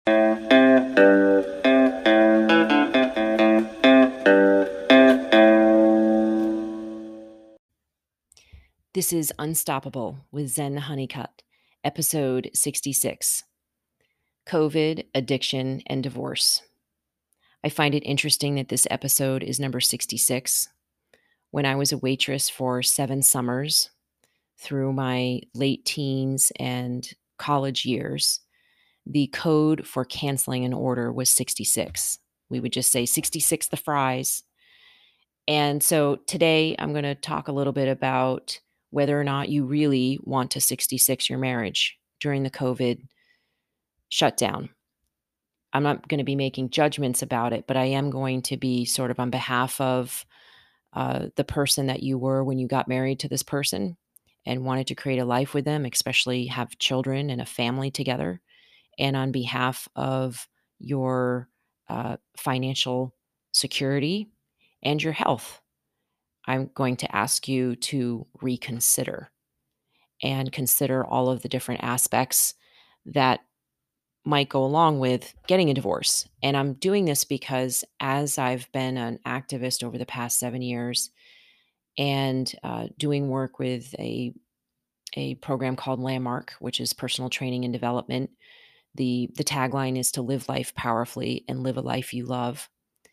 This is Unstoppable with Zen Honeycutt, episode 66, COVID, Addiction, and Divorce. I find it interesting that this episode is number 66. When I was a waitress for 7 summers through my late teens and college years, the code for canceling an order was 66. We would just say 66 the fries. And so today I'm going to talk a little bit about whether or not you really want to 66 your marriage during the COVID shutdown. I'm not going to be making judgments about it, but I am going to be sort of on behalf of the person that you were when you got married to this person and wanted to create a life with them, especially have children and a family together, and on behalf of your financial security and your health. I'm going to ask you to reconsider and consider all of the different aspects that might go along with getting a divorce. And I'm doing this because as I've been an activist over the past 7 years and doing work with a program called Landmark, which is personal training and development, the tagline is to live life powerfully and live a life you love.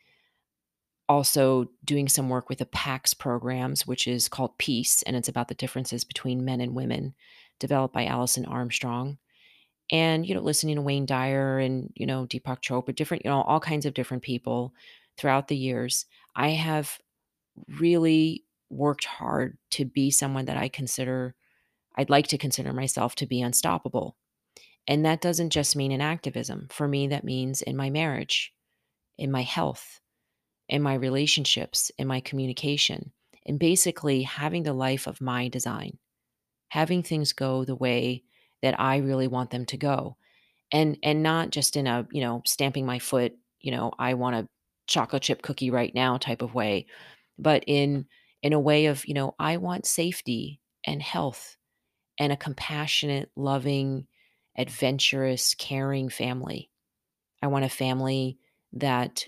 Also doing some work with the PAX programs, which is called Peace, and it's about the differences between men and women, developed by Alison Armstrong. And, listening to Wayne Dyer and, Deepak Chopra, different, all kinds of different people throughout the years. I have really worked hard to be someone that I'd like to consider myself to be unstoppable. And that doesn't just mean in activism. For me, that means in my marriage, in my health, in my relationships, in my communication, and basically having the life of my design, having things go the way that I really want them to go. And not just in a, stamping my foot, I want a chocolate chip cookie right now type of way, but in a way of, I want safety and health and a compassionate, loving, adventurous, caring family. I want a family that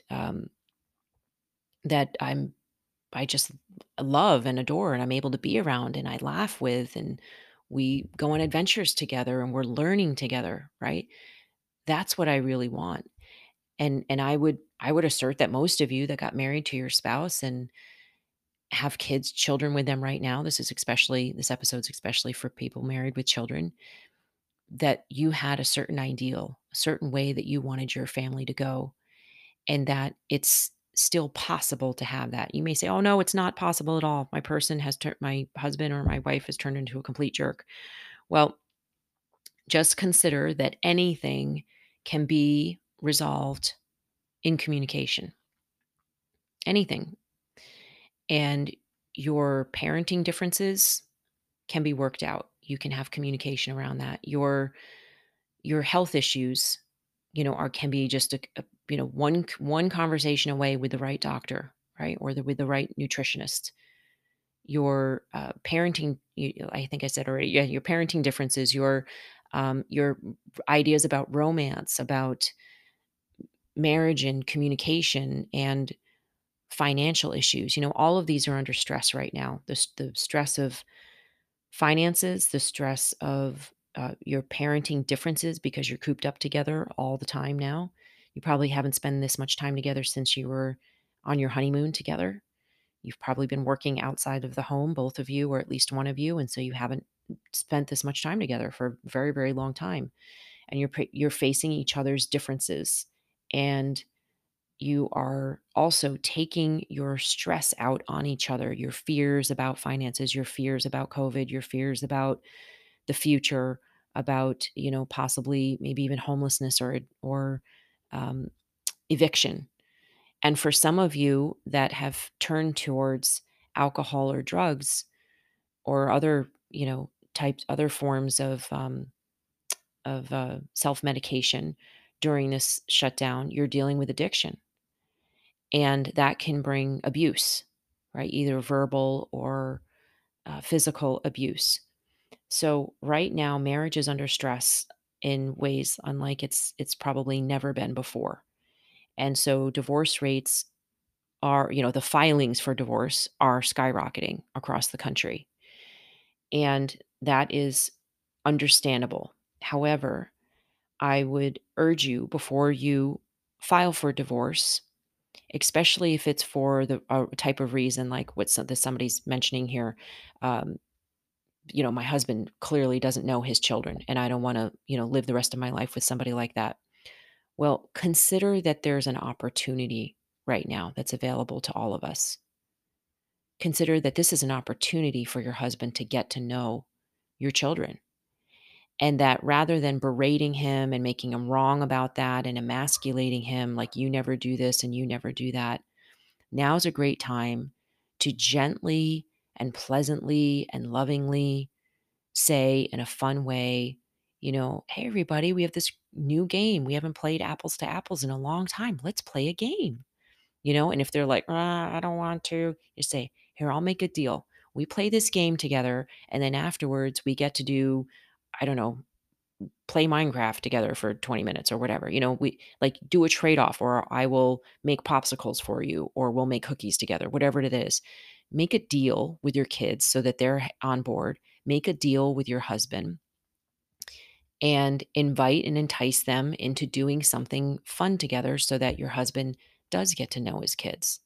that I just love and adore and I'm able to be around and I laugh with and we go on adventures together and we're learning together, right? That's what I really want. And I would assert that most of you that got married to your spouse and have kids, children with them right now, this episode's especially for people married with children, that you had a certain ideal, a certain way that you wanted your family to go, and that it's still possible to have that. You may say, "Oh no, it's not possible at all. My husband or my wife has turned into a complete jerk." Well, just consider that anything can be resolved in communication. Anything. And your parenting differences can be worked out. You can have communication around that. Your health issues, can be just one conversation away with the right doctor, right? Or with the right nutritionist. Your parenting, I think I said already, yeah, your parenting differences, your ideas about romance, about marriage and communication and financial issues. All of these are under stress right now. The stress of finances, the stress of your parenting differences because you're cooped up together all the time now. You probably haven't spent this much time together since you were on your honeymoon together. You've probably been working outside of the home, both of you, or at least one of you, and so you haven't spent this much time together for a very, very long time. And you're facing each other's differences, and you are also taking your stress out on each other, your fears about finances, your fears about COVID, your fears about the future, about, possibly maybe even homelessness or um, eviction. And for some of you that have turned towards alcohol or drugs or other, other forms of self medication during this shutdown, you're dealing with addiction and that can bring abuse, right? Either verbal or physical abuse. So, right now, marriage is under stress. in ways unlike it's probably never been before. And so divorce rates are, the filings for divorce are skyrocketing across the country. And that is understandable. However, I would urge you before you file for divorce, especially if it's for the type of reason like what somebody's mentioning here. Um, my husband clearly doesn't know his children, and I don't want to, live the rest of my life with somebody like that. Well, consider that there's an opportunity right now that's available to all of us. Consider that this is an opportunity for your husband to get to know your children. And that rather than berating him and making him wrong about that and emasculating him, like you never do this and you never do that, now's a great time to gently and pleasantly and lovingly say in a fun way, hey, everybody, we have this new game. We haven't played apples to apples in a long time. Let's play a game. And if they're like, I don't want to, you say, here, I'll make a deal. We play this game together. And then afterwards, we get to do, I don't know, play Minecraft together for 20 minutes or whatever. We like do a trade off, or I will make popsicles for you, or we'll make cookies together, whatever it is. Make a deal with your kids so that they're on board. Make a deal with your husband and invite and entice them into doing something fun together so that your husband does get to know his kids.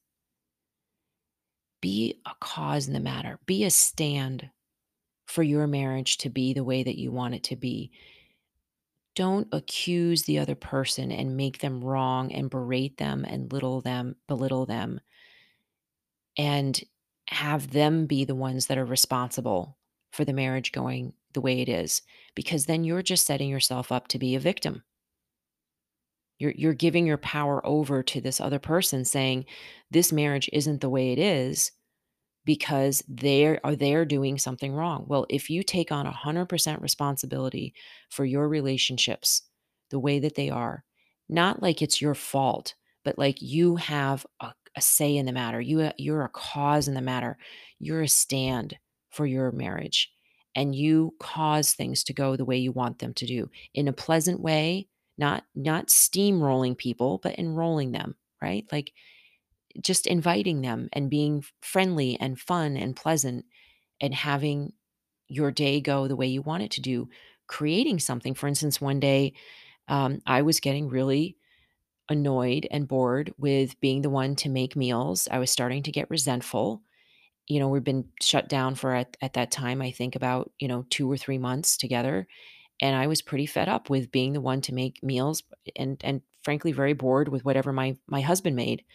Be a cause in the matter, be a stand for your marriage to be the way that you want it to be. Don't accuse the other person and make them wrong and berate them and belittle them, and have them be the ones that are responsible for the marriage going the way it is, because then you're just setting yourself up to be a victim. You're giving your power over to this other person saying this marriage isn't the way it is because they're doing something wrong. Well, if you take on 100% responsibility for your relationships the way that they are, not like it's your fault, but like you have a say in the matter. You're a cause in the matter. You're a stand for your marriage, and you cause things to go the way you want them to do in a pleasant way, not steamrolling people, but enrolling them, right? Like just inviting them and being friendly and fun and pleasant and having your day go the way you want it to do. Creating something. For instance, one day I was getting really annoyed and bored with being the one to make meals. I was starting to get resentful. We've been shut down for at that time, I think about, 2 or 3 months together. And I was pretty fed up with being the one to make meals and frankly very bored with whatever my husband made.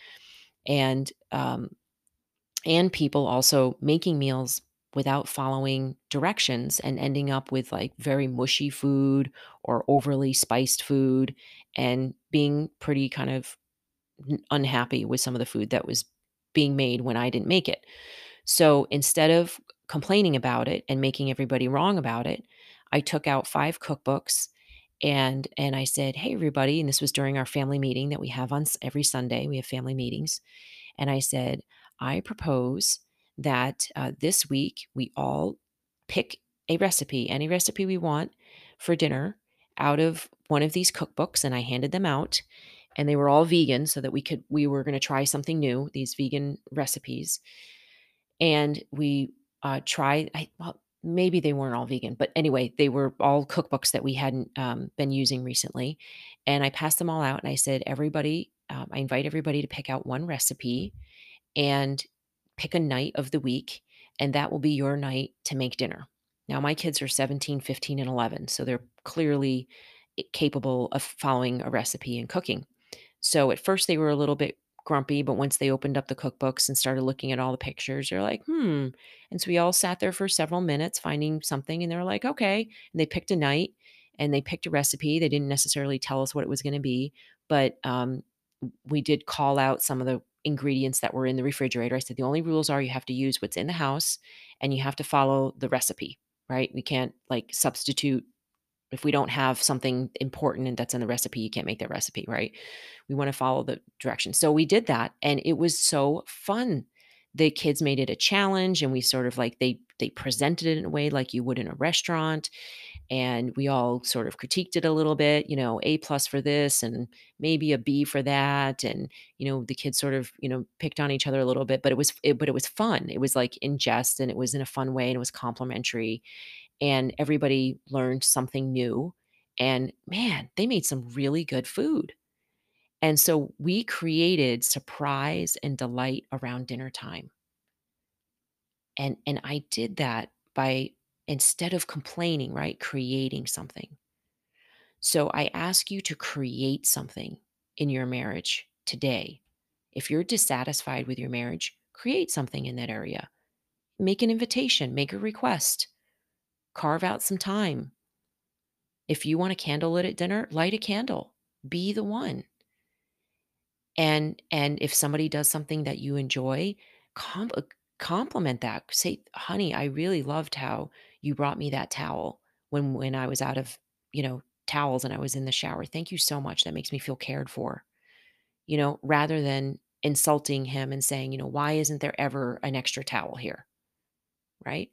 And people also making meals without following directions and ending up with like very mushy food or overly spiced food, and being pretty kind of unhappy with some of the food that was being made when I didn't make it. So instead of complaining about it and making everybody wrong about it, I took out 5 cookbooks and I said, "Hey everybody," and this was during our family meeting that we have on every Sunday. We have family meetings. And I said, I propose that this week we all pick a recipe, any recipe we want for dinner out of one of these cookbooks. And I handed them out, and they were all vegan so that we were going to try something new, these vegan recipes. And we well, maybe they weren't all vegan, but anyway, they were all cookbooks that we hadn't been using recently. And I passed them all out and I said, everybody, I invite everybody to pick out one recipe and pick a night of the week, and that will be your night to make dinner. Now, my kids are 17, 15, and 11, so they're clearly capable of following a recipe and cooking. So at first they were a little bit grumpy, but once they opened up the cookbooks and started looking at all the pictures, they're like, And so we all sat there for several minutes finding something, and they're like, okay. And they picked a night and they picked a recipe. They didn't necessarily tell us what it was going to be, but we did call out some of the ingredients that were in the refrigerator. I said, the only rules are you have to use what's in the house and you have to follow the recipe, right? We can't like substitute. If we don't have something important and that's in the recipe, you can't make that recipe, right? We want to follow the directions. So we did that and it was so fun. The kids made it a challenge, and we sort of like they presented it in a way like you would in a restaurant, and we all sort of critiqued it a little bit, A plus for this and maybe a B for that. And, the kids sort of, picked on each other a little bit, but it was fun. It was like in jest and it was in a fun way and it was complimentary and everybody learned something new. And man, they made some really good food. And so we created surprise and delight around dinner time. And I did that by, instead of complaining, right, creating something. So I ask you to create something in your marriage today. If you're dissatisfied with your marriage, create something in that area. Make an invitation, make a request, carve out some time. If you want a candle lit at dinner, light a candle. Be the one. And if somebody does something that you enjoy, com- uh, compliment that. Say, "Honey, I really loved how you brought me that towel when I was out of, towels and I was in the shower. Thank you so much. That makes me feel cared for." Rather than insulting him and saying, "Why isn't there ever an extra towel here?" Right?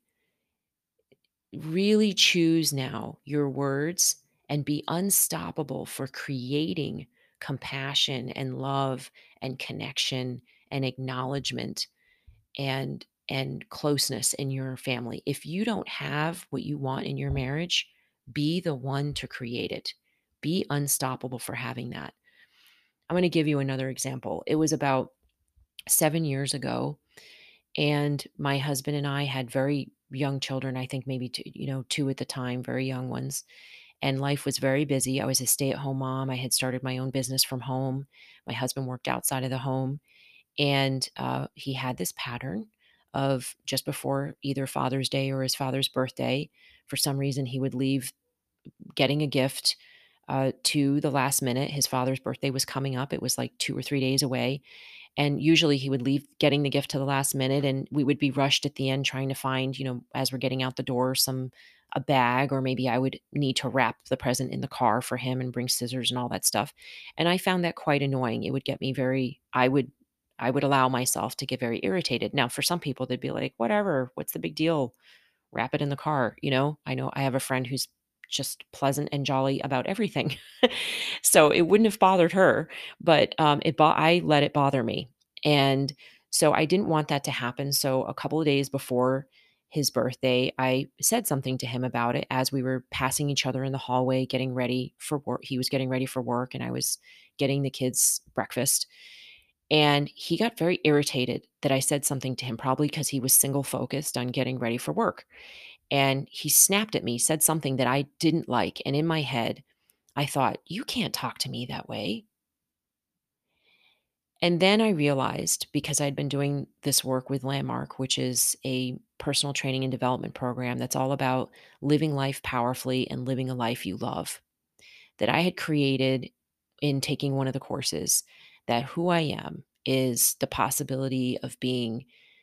Really choose now your words and be unstoppable for creating compassion and love and connection and acknowledgement and closeness in your family. If you don't have what you want in your marriage, be the one to create it. Be unstoppable for having that. I'm going to give you another example. It was about 7 years ago, and my husband and I had very young children, I think maybe 2, 2 at the time, very young ones, and life was very busy. I was a stay-at-home mom. I had started my own business from home. My husband worked outside of the home, and, he had this pattern of just before either Father's Day or his father's birthday, for some reason, he would leave getting a gift, to the last minute. His father's birthday was coming up. It was like 2 or 3 days away, and usually he would leave getting the gift to the last minute and we would be rushed at the end trying to find, as we're getting out the door, a bag, or maybe I would need to wrap the present in the car for him and bring scissors and all that stuff. And I found that quite annoying. It would get me very I would allow myself to get very irritated. Now, for some people they'd be like, "Whatever, what's the big deal? Wrap it in the car," I know I have a friend who's just pleasant and jolly about everything. So it wouldn't have bothered her, but, I let it bother me. And so I didn't want that to happen. So a couple of days before his birthday, I said something to him about it as we were passing each other in the hallway, getting ready for work. He was getting ready for work and I was getting the kids breakfast. And he got very irritated that I said something to him, probably because he was single focused on getting ready for work. And he snapped at me, said something that I didn't like. And in my head, I thought, "You can't talk to me that way." And then I realized, because I'd been doing this work with Landmark, which is a personal training and development program that's all about living life powerfully and living a life you love, that I had created in taking one of the courses, that who I am is the possibility of being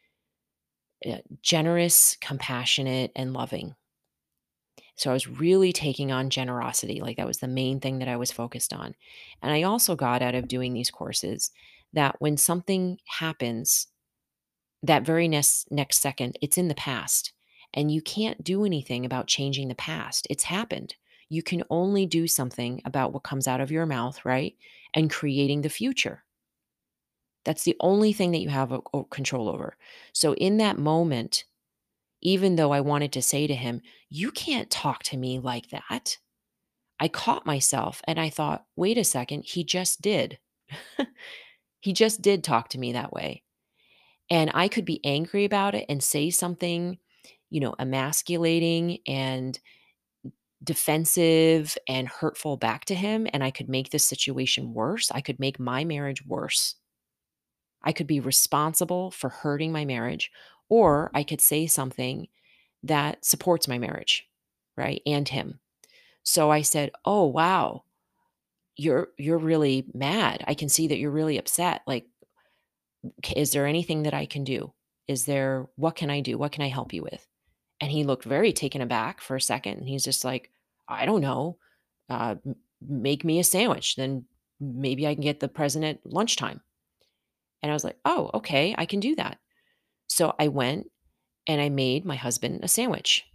generous, compassionate, and loving. So I was really taking on generosity. Like that was the main thing that I was focused on. And I also got out of doing these courses that when something happens, that very next second, it's in the past. And you can't do anything about changing the past. It's happened. You can only do something about what comes out of your mouth, right? And creating the future. That's the only thing that you have control over. So in that moment, even though I wanted to say to him, "You can't talk to me like that," I caught myself and I thought, "Wait a second, he just did." He just did talk to me that way. And I could be angry about it and say something, emasculating and defensive and hurtful back to him. And I could make the situation worse. I could make my marriage worse. I could be responsible for hurting my marriage, or I could say something that supports my marriage, right? And him. So I said, "Oh, wow. You're really mad. I can see that you're really upset. Like, is there anything that I can do? What can I do? What can I help you with?" And he looked very taken aback for a second. And he's just like, "I don't know. Make me a sandwich. Then maybe I can get the president lunchtime." And I was like, "Oh, okay. I can do that." So I went and I made my husband a sandwich.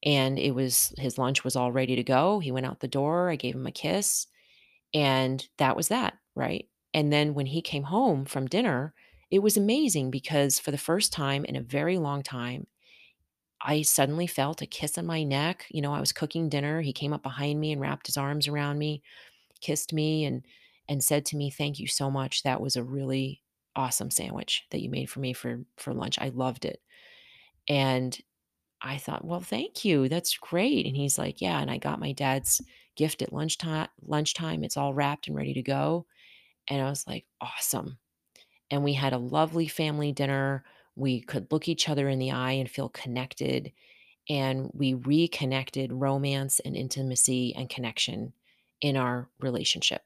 and it was his lunch was all ready to go. He went out the door, I gave him a kiss, and that was that, right? And then when he came home from dinner, it was amazing because for the first time in a very long time, I suddenly felt a kiss on my neck. I was cooking dinner. He came up behind me and wrapped his arms around me, kissed me, and said to me, "Thank you so much. That was a really awesome sandwich that you made for me for lunch. I loved it." And I thought, "Well, thank you. That's great." And he's like, "Yeah, and I got my dad's gift at lunchtime. It's all wrapped and ready to go." And I was like, "Awesome." And we had a lovely family dinner. We could look each other in the eye and feel connected, and we reconnected romance and intimacy and connection in our relationship.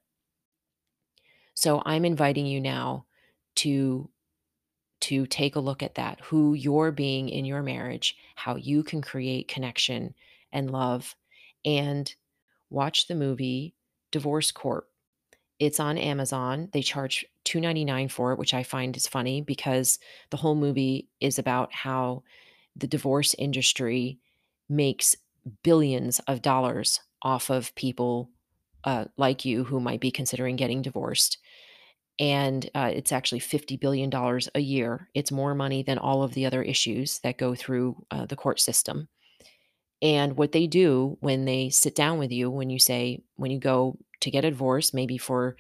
So I'm inviting you now to take a look at that, who you're being in your marriage, how you can create connection and love, and watch the movie Divorce Court. It's on Amazon. They charge $2.99 for it, which I find is funny because the whole movie is about how the divorce industry makes billions of dollars off of people like you who might be considering getting divorced. And it's actually $50 billion a year. It's more money than all of the other issues that go through the court system. And what they do when they sit down with you, when you go to get a divorce, maybe for,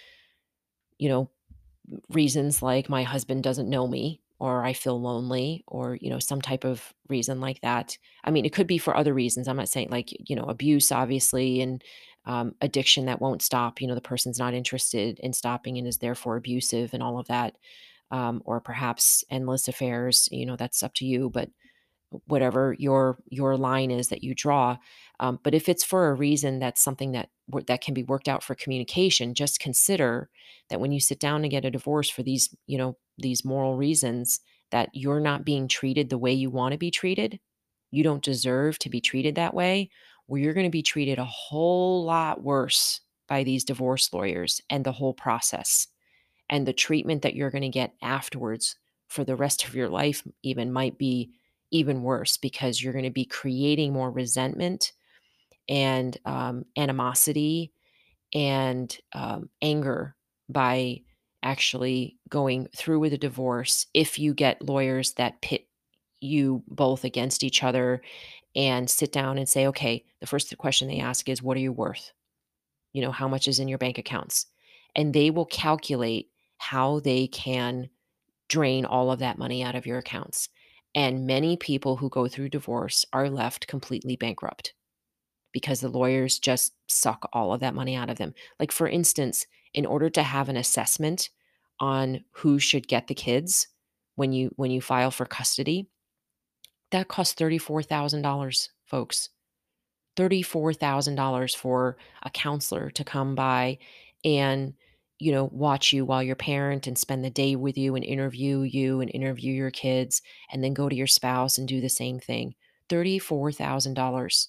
you know, reasons like my husband doesn't know me or I feel lonely or, some type of reason like that. I mean, it could be for other reasons. I'm not saying like, abuse, obviously, and addiction that won't stop. The person's not interested in stopping and is therefore abusive and all of that. Or perhaps endless affairs, that's up to you. But whatever your line is that you draw. But if it's for a reason that's something that can be worked out for communication, just consider that when you sit down to get a divorce for these moral reasons, that you're not being treated the way you want to be treated. You don't deserve to be treated that way. Where you're going to be treated a whole lot worse by these divorce lawyers and the whole process, and the treatment that you're going to get afterwards for the rest of your life even might be even worse because you're going to be creating more resentment and animosity and anger by actually going through with a divorce if you get lawyers that pit you both against each other and sit down and say, okay, the first question they ask is, what are you worth? How much is in your bank accounts? And they will calculate how they can drain all of that money out of your accounts. And many people who go through divorce are left completely bankrupt because the lawyers just suck all of that money out of them. Like, for instance, in order to have an assessment on who should get the kids when you file for custody, that costs $34,000, folks. $34,000 for a counselor to come by and, watch you while you're parent and spend the day with you and interview you and interview your kids and then go to your spouse and do the same thing. $34,000.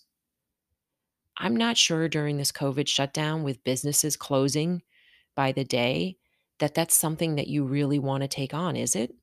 I'm not sure during this COVID shutdown with businesses closing by the day that that's something that you really want to take on, is it?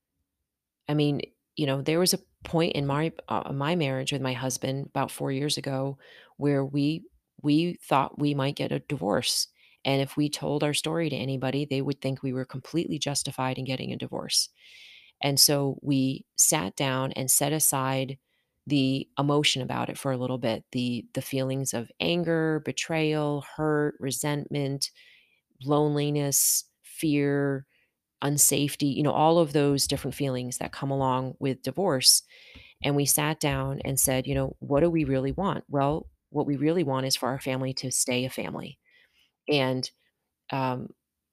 I mean, there was a point in my marriage with my husband about 4 years ago where we thought we might get a divorce, and if we told our story to anybody, they would think we were completely justified in getting a divorce. And so we sat down and set aside the emotion about it for a little bit, the feelings of anger, betrayal, hurt, resentment, loneliness, fear, unsafety, all of those different feelings that come along with divorce. And we sat down and said, what do we really want? Well, what we really want is for our family to stay a family. And um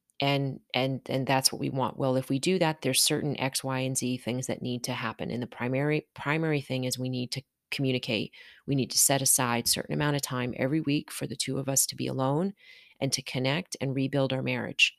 and that's what we want. Well, if we do that, there's certain X, Y, and Z things that need to happen. And the primary thing is we need to communicate. We need to set aside certain amount of time every week for the two of us to be alone and to connect and rebuild our marriage.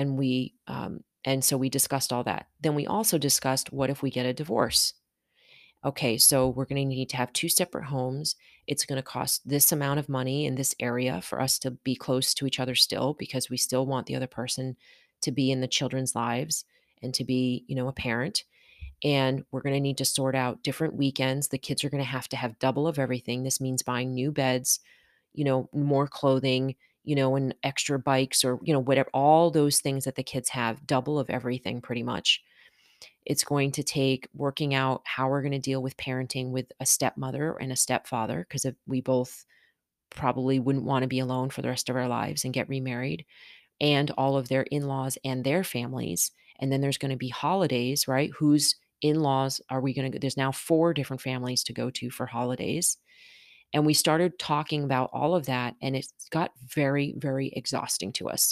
And so we discussed all that. Then we also discussed, what if we get a divorce? Okay, so we're going to need to have two separate homes. It's going to cost this amount of money in this area for us to be close to each other still, because we still want the other person to be in the children's lives and to be, a parent. and we're going to need to sort out different weekends. The kids are going to have double of everything. This means buying new beds, more clothing, and extra bikes or, whatever, all those things that the kids have, double of everything pretty much. It's going to take working out how we're going to deal with parenting with a stepmother and a stepfather because we both probably wouldn't want to be alone for the rest of our lives and get remarried, and all of their in-laws and their families. And then there's going to be holidays, right? Whose in-laws are we going to go? There's now 4 different families to go to for holidays. And we started talking about all of that, and it got very, very exhausting to us.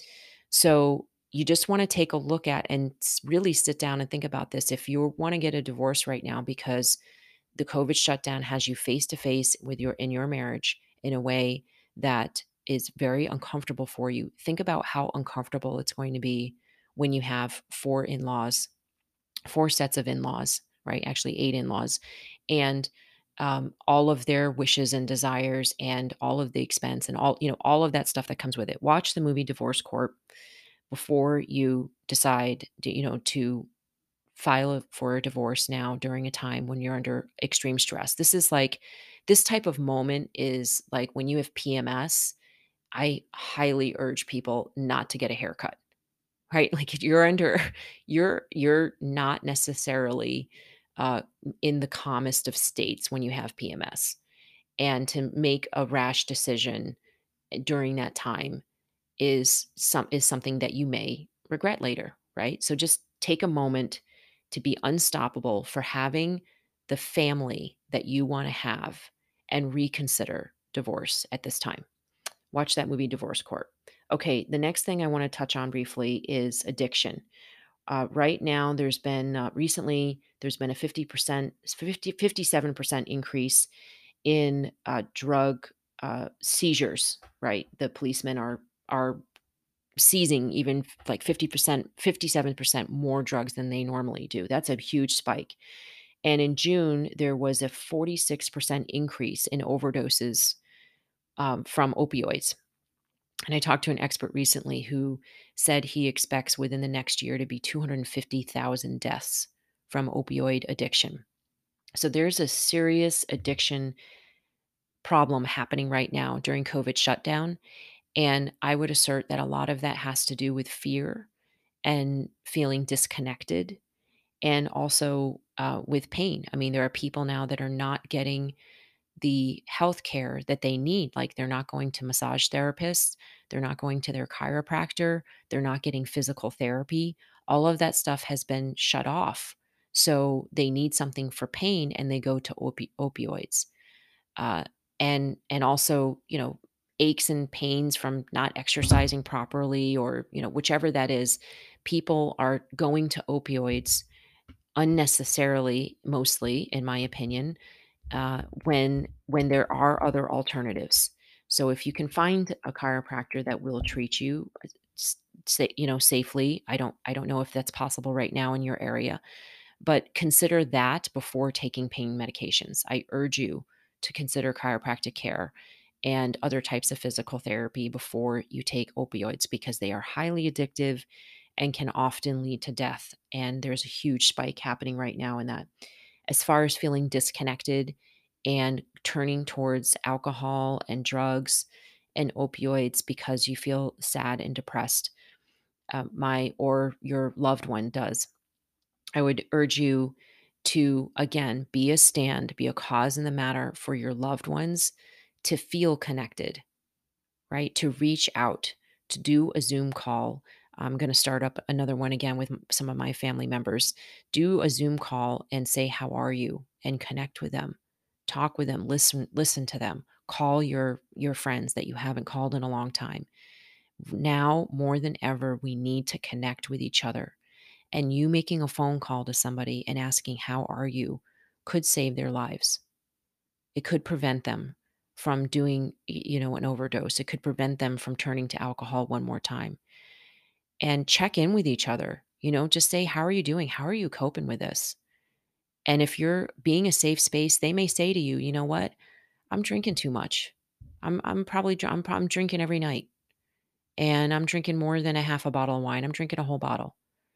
So you just want to take a look at and really sit down and think about this. If you want to get a divorce right now because the COVID shutdown has you face to face with in your marriage in a way that is very uncomfortable for you, think about how uncomfortable it's going to be when you have 4 in-laws, 4 sets of in-laws, right? Actually 8 in-laws, and all of their wishes and desires and all of the expense and all of that stuff that comes with it. Watch the movie Divorce Court before you decide to file for a divorce now during a time when you're under extreme stress. This type of moment is like when you have PMS. I highly urge people not to get a haircut, right? Like if you're under, you're not necessarily uh, in the calmest of states when you have PMS, and to make a rash decision during that time is something that you may regret later, right? So just take a moment to be unstoppable for having the family that you want to have and reconsider divorce at this time. Watch that movie Divorce Court. Okay, the next thing I want to touch on briefly is addiction. Right now, recently, there's been a 50%, 57% increase in drug seizures, right? The policemen are seizing even like 50%, 57% more drugs than they normally do. That's a huge spike. And in June, there was a 46% increase in overdoses from opioids. And I talked to an expert recently who said he expects within the next year to be 250,000 deaths from opioid addiction. So there's a serious addiction problem happening right now during COVID shutdown. And I would assert that a lot of that has to do with fear and feeling disconnected, and also with pain. I mean, there are people now that are not getting the health care that they need. Like they're not going to massage therapists, they're not going to their chiropractor, they're not getting physical therapy. All of that stuff has been shut off. So they need something for pain and they go to opioids. Uh, and also, aches and pains from not exercising properly, or, whichever that is, people are going to opioids unnecessarily, mostly, in my opinion, when there are other alternatives. So if you can find a chiropractor that will treat you, safely. I don't know if that's possible right now in your area, but consider that before taking pain medications. I urge you to consider chiropractic care and other types of physical therapy before you take opioids, because they are highly addictive and can often lead to death. And there's a huge spike happening right now in that. As far as feeling disconnected and turning towards alcohol and drugs and opioids because you feel sad and depressed, my or your loved one does, I would urge you to, again, be a stand, be a cause in the matter for your loved ones, to feel connected, right? To reach out, to do a Zoom call. I'm going to start up another one again with some of my family members. Do a Zoom call and say, "How are you?" and connect with them. Talk with them, listen to them. Call your friends that you haven't called in a long time. Now more than ever, we need to connect with each other, and you making a phone call to somebody and asking, "How are you?" could save their lives. It could prevent them from doing, an overdose. It could prevent them from turning to alcohol one more time. And check in with each other. Just say, "How are you doing? How are you coping with this?" And if you're being a safe space, they may say to you, "You know what? I'm drinking too much. I'm probably I'm drinking every night, and I'm drinking more than a half a bottle of wine. I'm drinking a whole bottle."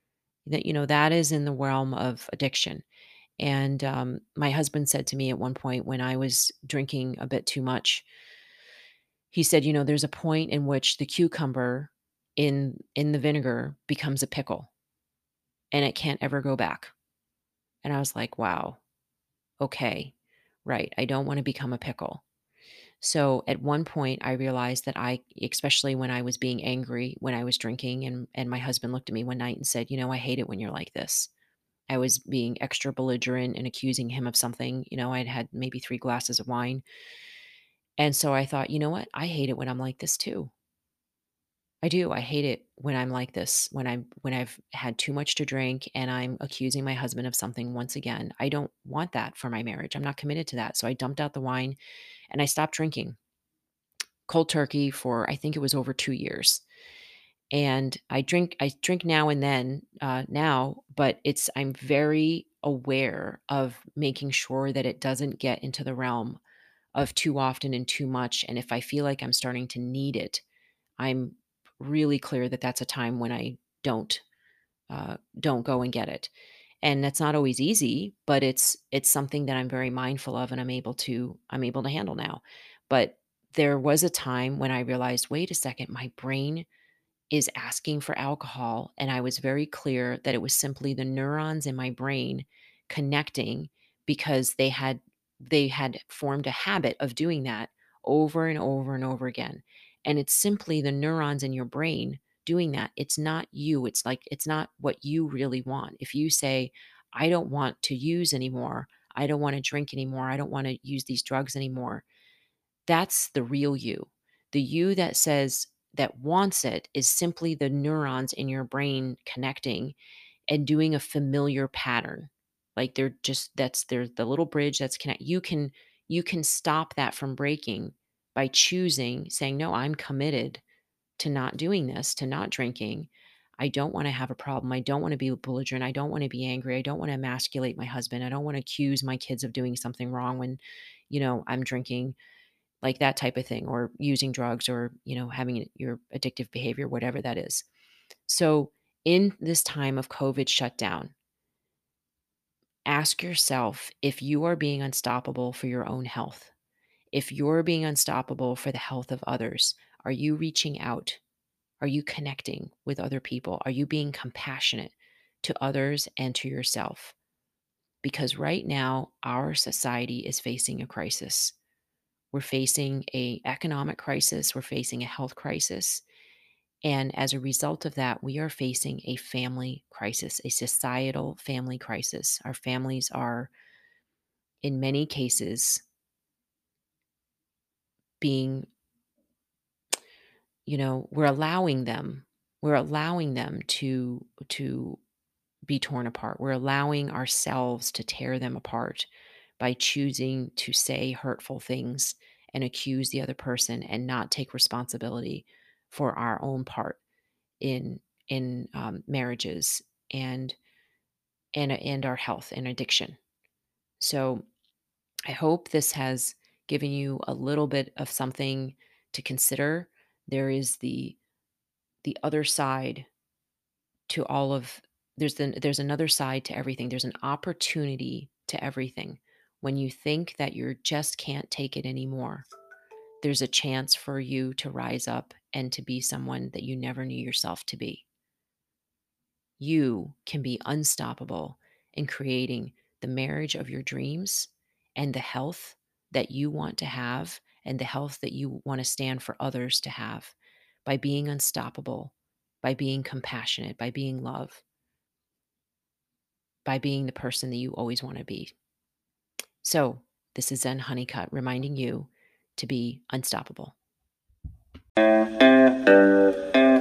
That, that is in the realm of addiction. And my husband said to me at one point when I was drinking a bit too much, he said, there's a point in which the cucumber in the vinegar becomes a pickle and it can't ever go back. And I was like, wow, okay, right. I don't want to become a pickle. So at one point, I realized that especially when I was being angry, when I was drinking, and my husband looked at me one night and said, I hate it when you're like this. I was being extra belligerent and accusing him of something. I'd had maybe 3 glasses of wine. And so I thought, you know what? I hate it when I'm like this too. I do. I hate it when I'm like this, when I've had too much to drink and I'm accusing my husband of something once again. I don't want that for my marriage. I'm not committed to that. So I dumped out the wine and I stopped drinking cold turkey for I think it was over 2 years. And I drink now and then now, but I'm very aware of making sure that it doesn't get into the realm of too often and too much. And if I feel like I'm starting to need it, I'm really clear that that's a time when I don't go and get it. And that's not always easy, but it's something that I'm very mindful of and I'm able to handle now. But there was a time when I realized, wait a second, my brain is asking for alcohol, and I was very clear that it was simply the neurons in my brain connecting because they had formed a habit of doing that over and over and over again. And it's simply the neurons in your brain doing that. It's not you. It's like it's not what you really want. If you say, I don't want to use anymore, I don't want to drink anymore, I don't want to use these drugs anymore, that's the real you. The you that says that wants it is simply the neurons in your brain connecting and doing a familiar pattern. Like they're the little bridge that's connect. You can stop that from breaking by choosing saying, no, I'm committed to not doing this, to not drinking. I don't want to have a problem. I don't want to be belligerent. I don't want to be angry. I don't want to emasculate my husband. I don't want to accuse my kids of doing something wrong when, I'm drinking, like that type of thing, or using drugs, or having your addictive behavior, whatever that is. So in this time of COVID shutdown, ask yourself if you are being unstoppable for your own health. If you're being unstoppable for the health of others, are you reaching out? Are you connecting with other people? Are you being compassionate to others and to yourself? Because right now our society is facing a crisis. We're facing a economic crisis, we're facing a health crisis, and as a result of that, we are facing a family crisis, a societal family crisis. Our families are, in many cases, being, we're allowing them to be torn apart. We're allowing ourselves to tear them apart by choosing to say hurtful things and accuse the other person and not take responsibility for our own part in marriages and and our health and addiction. So I hope this has given you a little bit of something to consider. There is the other side to all of there's another side to everything. There's an opportunity to everything. When you think that you just can't take it anymore, there's a chance for you to rise up and to be someone that you never knew yourself to be. You can be unstoppable in creating the marriage of your dreams and the health that you want to have and the health that you want to stand for others to have by being unstoppable, by being compassionate, by being love, by being the person that you always want to be. So, this is Zen Honeycutt reminding you to be unstoppable.